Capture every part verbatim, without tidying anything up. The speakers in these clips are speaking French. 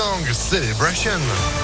Gang, Celebration.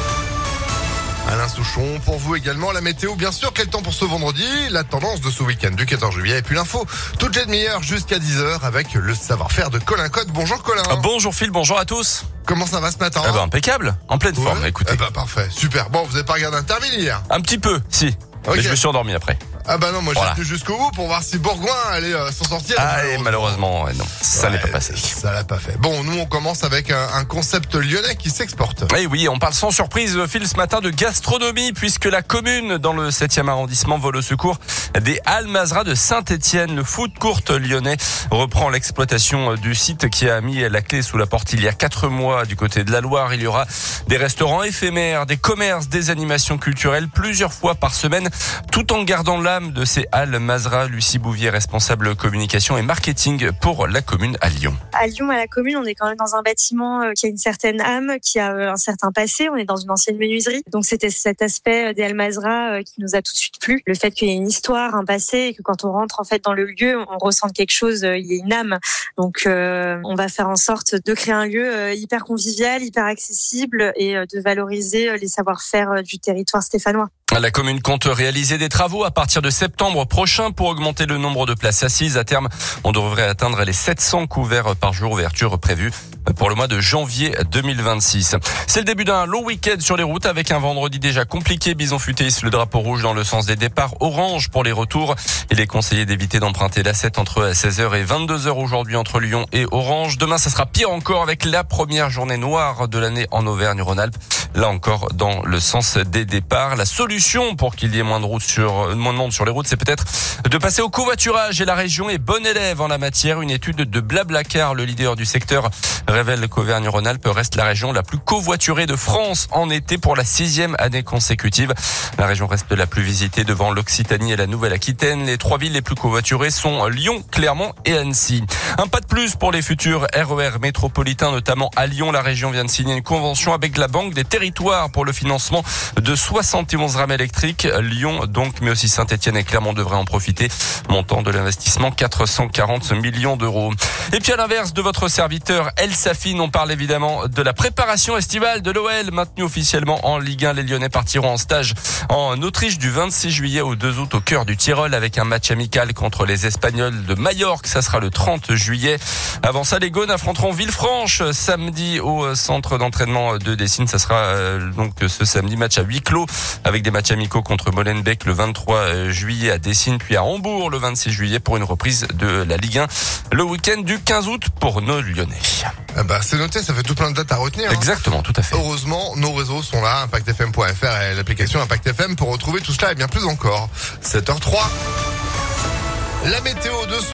Alain Souchon, pour vous également, la météo, bien sûr, quel temps pour ce vendredi, la tendance de ce week-end du quatorze juillet, et puis l'info, toutes les demi-heures jusqu'à dix heures avec le savoir-faire de Colin Cotte. Bonjour Colin. Ah, bonjour Phil, bonjour à tous. Comment ça va ce matin? Eh ben, impeccable, en pleine ouais. forme, écoutez. Eh ben, parfait, super. Bon, vous avez pas regardé Interville hier? Un petit peu, si. Okay. Mais je me suis endormi après. Ah bah non, moi voilà. j'ai tenu jusqu'au bout pour voir si Bourgoin allait euh, s'en sortir. Ah et malheureusement, ouais, non, ça ouais, n'est pas passé. Ça l'a pas fait. Bon, nous on commence avec un, un concept lyonnais qui s'exporte. Eh oui, on parle sans surprise, Phil, ce matin de gastronomie, puisque la commune, dans le septième arrondissement, vole au secours des Halles Mazra de Saint-Étienne. Le food court lyonnais reprend l'exploitation du site qui a mis la clé sous la porte il y a quatre mois du côté de la Loire. Il y aura des restaurants éphémères, des commerces, des animations culturelles plusieurs fois par semaine, tout en gardant l'âme de ces Halles Mazra. Lucie Bouvier, responsable communication et marketing pour la commune à Lyon. À Lyon, à la commune, on est quand même dans un bâtiment qui a une certaine âme, qui a un certain passé. On est dans une ancienne menuiserie. Donc c'était cet aspect des Halles Mazra qui nous a tout de suite plu. Le fait qu'il y ait une histoire, un passé, et que quand on rentre en fait dans le lieu, on ressent quelque chose, il y a une âme. Donc euh, on va faire en sorte de créer un lieu hyper convivial, hyper accessible et de valoriser les savoir-faire du territoire stéphanois. La commune compte réaliser des travaux à partir de septembre prochain pour augmenter le nombre de places assises. À terme, on devrait atteindre les sept cents couverts par jour, ouverture prévue pour le mois de janvier deux mille vingt-six. C'est le début d'un long week-end sur les routes avec un vendredi déjà compliqué. Bison futé hisse le drapeau rouge dans le sens des départs, orange pour les retours. Il est conseillé d'éviter d'emprunter l'A sept entre seize heures et vingt-deux heures aujourd'hui entre Lyon et Orange. Demain, ça sera pire encore avec la première journée noire de l'année en Auvergne-Rhône-Alpes. Là encore, dans le sens des départs. La solution pour qu'il y ait moins de routes sur, moins de monde sur les routes, c'est peut-être de passer au covoiturage. Et la région est bonne élève en la matière. Une étude de Blablacar, le leader du secteur, révèle qu'Auvergne-Rhône-Alpes reste la région la plus covoiturée de France en été pour la sixième année consécutive. La région reste la plus visitée devant l'Occitanie et la Nouvelle-Aquitaine. Les trois villes les plus covoiturées sont Lyon, Clermont et Annecy. Un pas de plus pour les futurs R E R métropolitains, notamment à Lyon. La région vient de signer une convention avec la Banque des Territoires pour le financement de soixante et onze rames électriques. Lyon donc, mais aussi Saint-Étienne et Clermont devraient en profiter. Montant de l'investissement quatre cent quarante millions d'euros. Et puis à l'inverse de votre serviteur El Safine, on parle évidemment de la préparation estivale de l'O L, maintenue officiellement en Ligue un. Les Lyonnais partiront en stage en Autriche du vingt-six juillet au deux août au cœur du Tyrol avec un match amical contre les Espagnols de Majorque. Ça sera le trente juillet. Avant ça, les Gaunes affronteront Villefranche samedi au centre d'entraînement de Dessines. Ça sera euh, donc ce samedi match à huis clos avec des matchs amicaux contre Molenbeek le vingt-trois juillet à Dessines, puis à Hambourg le vingt-six juillet pour une reprise de la Ligue un le week-end du quinze août pour nos Lyonnais. Ah bah, c'est noté, ça fait tout plein de dates à retenir. Exactement, hein. Tout à fait. Heureusement, nos réseaux sont là, impact f m point f r et l'application Impact F M pour retrouver tout cela et bien plus encore. sept heures zéro trois. La météo de